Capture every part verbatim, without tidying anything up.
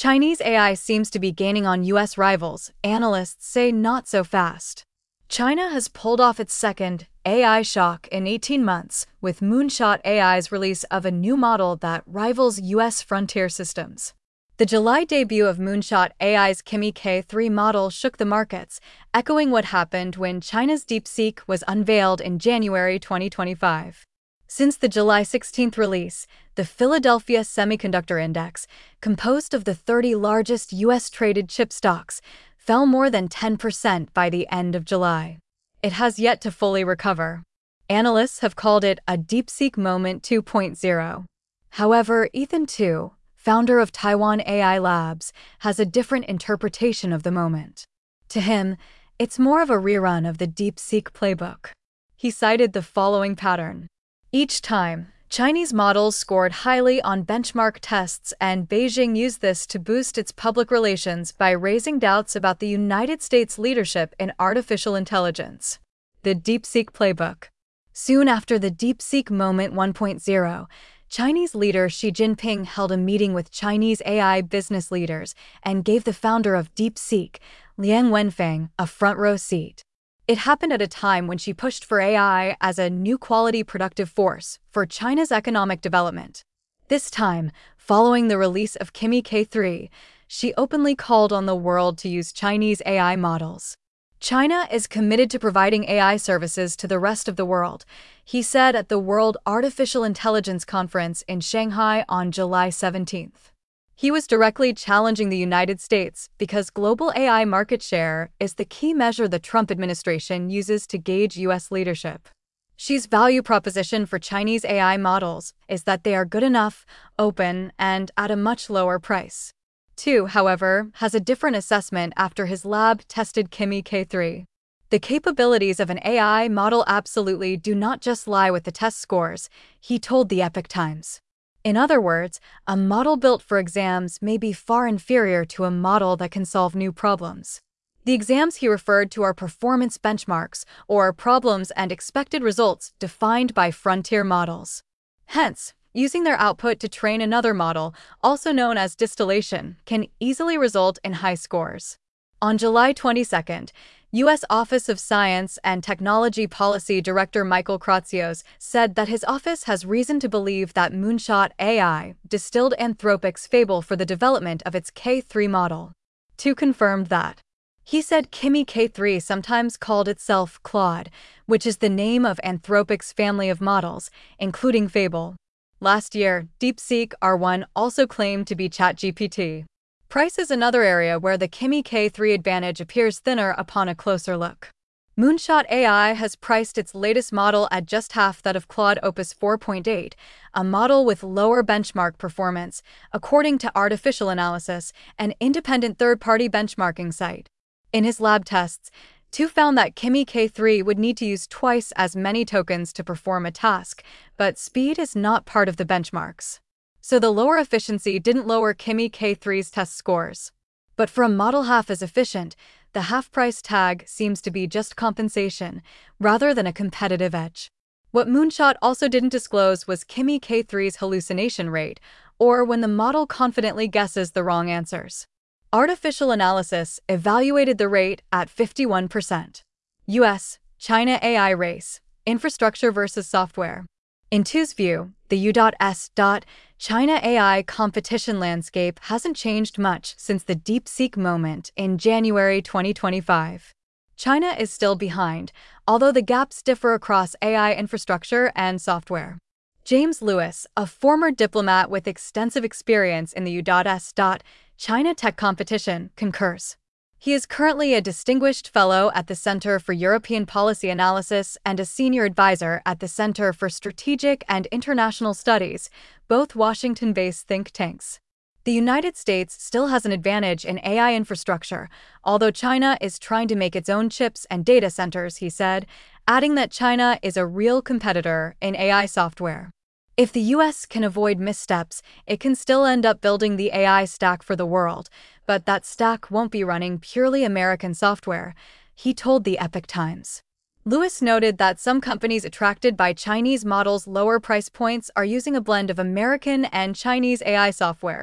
Chinese A I seems to be gaining on U S rivals. Analysts say not so fast. China has pulled off its second A I shock in eighteen months, with Moonshot A I's release of a new model that rivals U S frontier systems. The July debut of Moonshot A I's Kimi K three model shook the markets, echoing what happened when China's DeepSeek was unveiled in January twenty twenty-five. Since the July sixteenth release, the Philadelphia Semiconductor Index, composed of the thirty largest U S-traded chip stocks, fell more than ten percent by the end of July. It has yet to fully recover. Analysts have called it a DeepSeek moment two point oh. However, Ethan Tu, founder of Taiwan A I Labs, has a different interpretation of the moment. To him, it's more of a rerun of the DeepSeek playbook. He cited the following pattern. Each time, Chinese models scored highly on benchmark tests, and Beijing used this to boost its public relations by raising doubts about the United States' leadership in artificial intelligence. The DeepSeek playbook. Soon after the DeepSeek moment one point oh, Chinese leader Xi Jinping held a meeting with Chinese A I business leaders and gave the founder of DeepSeek, Liang Wenfeng, a front-row seat. It happened at a time when she pushed for A I as a new quality productive force for China's economic development. This time, following the release of Kimi K three, she openly called on the world to use Chinese A I models. China is committed to providing A I services to the rest of the world, he said at the World Artificial Intelligence Conference in Shanghai on July seventeenth. He was directly challenging the United States because global A I market share is the key measure the Trump administration uses to gauge U S leadership. Xi's value proposition for Chinese A I models is that they are good enough, open, and at a much lower price. Tu, however, has a different assessment after his lab tested Kimi K three. The capabilities of an A I model absolutely do not just lie with the test scores, he told the Epoch Times. In other words, a model built for exams may be far inferior to a model that can solve new problems. The exams he referred to are performance benchmarks, or problems and expected results defined by frontier models. Hence, using their output to train another model, also known as distillation, can easily result in high scores. On July twenty-second, U S Office of Science and Technology Policy Director Michael Kratsios said that his office has reason to believe that Moonshot A I distilled Anthropic's fable for the development of its K three model. Tu confirmed that. He said Kimi K three sometimes called itself Claude, which is the name of Anthropic's family of models, including Fable. Last year, DeepSeek R one also claimed to be ChatGPT. Price is another area where the Kimi K three advantage appears thinner upon a closer look. Moonshot A I has priced its latest model at just half that of Claude Opus four point eight, a model with lower benchmark performance, according to Artificial Analysis, an independent third-party benchmarking site. In his lab tests, Tu found that Kimi K three would need to use twice as many tokens to perform a task, but speed is not part of the benchmarks. So the lower efficiency didn't lower Kimi K three's test scores. But for a model half as efficient, the half-price tag seems to be just compensation, rather than a competitive edge. What Moonshot also didn't disclose was Kimi K three's hallucination rate, or when the model confidently guesses the wrong answers. Artificial Analysis evaluated the rate at fifty-one percent. U S China A I race, infrastructure versus software. In Tu's view, the U S China A I competition landscape hasn't changed much since the DeepSeek moment in January twenty twenty-five. China is still behind, although the gaps differ across A I infrastructure and software. James Lewis, a former diplomat with extensive experience in the U S China tech competition, concurs. He is currently a distinguished fellow at the Center for European Policy Analysis and a senior advisor at the Center for Strategic and International Studies, both Washington-based think tanks. The United States still has an advantage in A I infrastructure, although China is trying to make its own chips and data centers, he said, adding that China is a real competitor in A I software. If the U S can avoid missteps, it can still end up building the A I stack for the world, but that stack won't be running purely American software, he told the Epoch Times. Lewis noted that some companies attracted by Chinese models' lower price points are using a blend of American and Chinese A I software,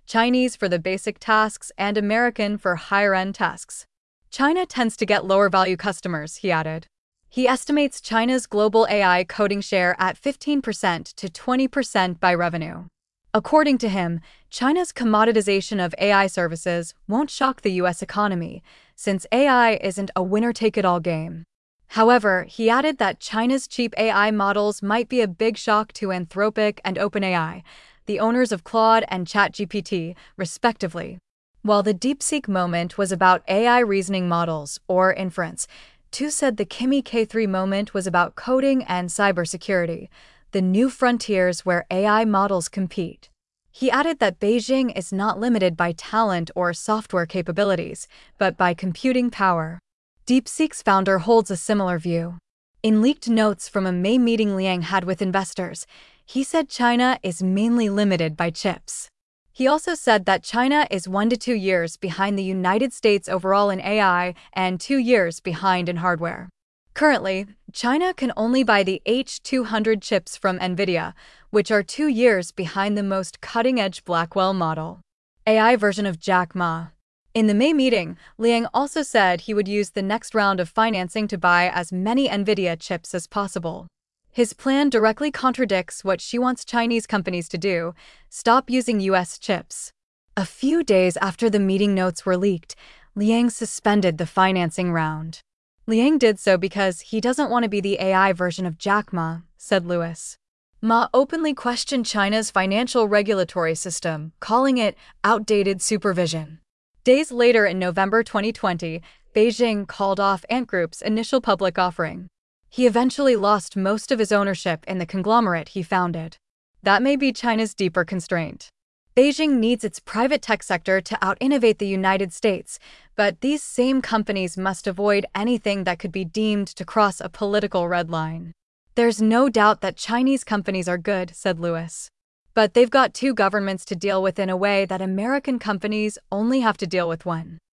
Chinese for the basic tasks and American for higher-end tasks. China tends to get lower-value customers, he added. He estimates China's global A I coding share at fifteen percent to twenty percent by revenue. According to him, China's commoditization of A I services won't shock the U S economy, since A I isn't a winner-take-it-all game. However, he added that China's cheap A I models might be a big shock to Anthropic and OpenAI, the owners of Claude and ChatGPT, respectively. While the DeepSeek moment was about A I reasoning models, or inference, Tu said the Kimi K three moment was about coding and cybersecurity, the new frontiers where A I models compete. He added that Beijing is not limited by talent or software capabilities, but by computing power. DeepSeek's founder holds a similar view. In leaked notes from a May meeting Liang had with investors, he said China is mainly limited by chips. He also said that China is one to two years behind the United States overall in A I and two years behind in hardware. Currently, China can only buy the H two hundred chips from NVIDIA, which are two years behind the most cutting-edge Blackwell model. A I version of Jack Ma. In the May meeting, Liang also said he would use the next round of financing to buy as many NVIDIA chips as possible. His plan directly contradicts what she wants Chinese companies to do: stop using U S chips. A few days after the meeting notes were leaked, Liang suspended the financing round. Liang did so because he doesn't want to be the A I version of Jack Ma, said Lewis. Ma openly questioned China's financial regulatory system, calling it outdated supervision. Days later in November twenty twenty, Beijing called off Ant Group's initial public offering. He eventually lost most of his ownership in the conglomerate he founded. That may be China's deeper constraint. Beijing needs its private tech sector to out-innovate the United States, but these same companies must avoid anything that could be deemed to cross a political red line. There's no doubt that Chinese companies are good, said Lewis. But they've got two governments to deal with in a way that American companies only have to deal with one.